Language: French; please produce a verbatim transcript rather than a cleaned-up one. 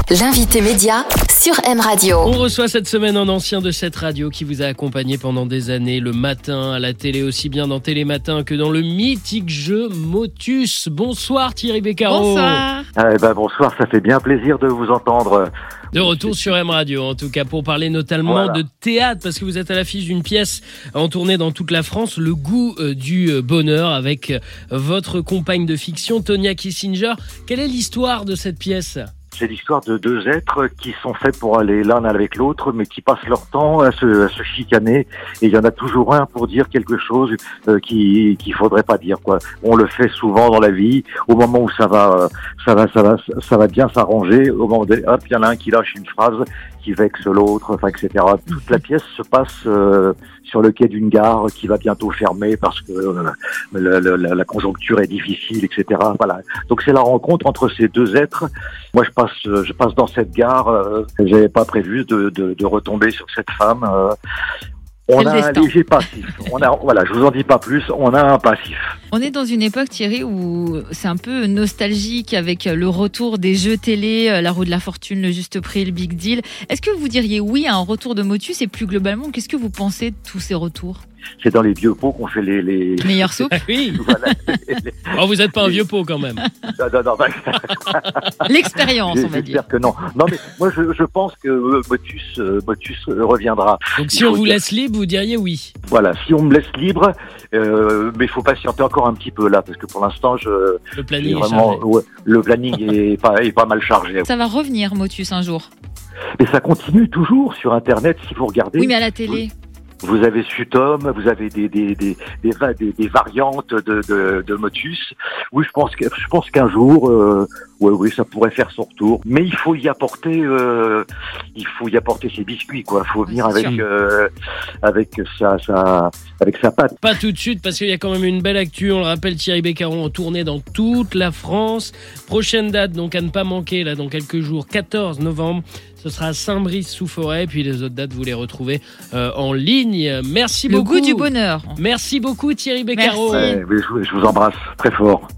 L'invité média sur M Radio. On reçoit cette semaine un ancien de cette radio qui vous a accompagné pendant des années, le matin, à la télé, aussi bien dans Télématin que dans le mythique jeu Motus. Bonsoir Thierry Beccaro. Bonsoir. Ah, eh ben, bonsoir, ça fait bien plaisir de vous entendre. De retour sur M Radio, en tout cas, pour parler notamment Voilà. de théâtre, parce que vous êtes à l'affiche d'une pièce en tournée dans toute la France, Le goût euh, du euh, bonheur, avec euh, votre compagne de fiction, Tonya Kissinger. Quelle est l'histoire de cette pièce ? C'est l'histoire de deux êtres qui sont faits pour aller l'un avec l'autre, mais qui passent leur temps à se, à se chicaner. Et il y en a toujours un pour dire quelque chose euh, qui qu'il faudrait pas dire, quoi. On le fait souvent dans la vie. Au moment où ça va, euh, ça va, ça va, ça va bien s'arranger. Au moment où hop, il y en a un qui lâche une phrase qui vexe l'autre, enfin, et cetera. Toute la pièce se passe euh, sur le quai d'une gare qui va bientôt fermer parce que euh, le, le, la, la conjoncture est difficile, et cetera. Voilà. Donc c'est la rencontre entre ces deux êtres. Moi, je passe, je passe dans cette gare. Euh, j'avais pas prévu de, de, de retomber sur cette femme. Euh, on a un léger passif. On a, voilà, je vous en dis pas plus. On a un passif. On est dans une époque, Thierry, où c'est un peu nostalgique avec le retour des jeux télé, La Roue de la Fortune, Le Juste Prix, Le Big Deal. Est-ce que vous diriez oui à un retour de Motus et plus globalement, qu'est-ce que vous pensez de tous ces retours ? C'est dans les vieux pots qu'on fait les... les... Meilleure soupe. Oui. Voilà. Oh, vous n'êtes pas un vieux pot quand même. Non, non, non, bah... L'expérience, on va dire. J'espère que non. Non, mais moi, je, je pense que euh, Motus, euh, Motus euh, reviendra. Donc si Il on faut vous dire- laisse libre, vous diriez oui. Voilà, si on me laisse libre, euh, mais il faut patienter encore un petit peu là, parce que pour l'instant, je Le j'ai planning est vraiment, chargé. ouais, le planning est pas, est pas mal chargé. Ça va revenir, Motus, un jour. Et ça continue toujours sur Internet, si vous regardez. Oui, mais à la télé. Vous avez Sutom, vous avez des des des des, va- des, des variantes de, de de Motus. Oui, je pense que je pense qu'un jour, euh, ouais, oui, ça pourrait faire son retour. Mais il faut y apporter, euh, il faut y apporter ses biscuits, quoi. Il faut venir c'est avec sûr. euh, avec sa sa avec sa patte. Pas tout de suite, parce qu'il y a quand même une belle actu. On le rappelle, Thierry Beccaro en tournée dans toute la France. Prochaine date, donc à ne pas manquer, là, dans quelques jours, quatorze novembre. Ce sera à Saint-Brice-sous-Forêt. Puis les autres dates, vous les retrouvez euh, en ligne. Merci Le beaucoup. goût du bonheur. Merci beaucoup, Thierry Beccaro. Merci. Ouais, mais je, je vous embrasse très fort.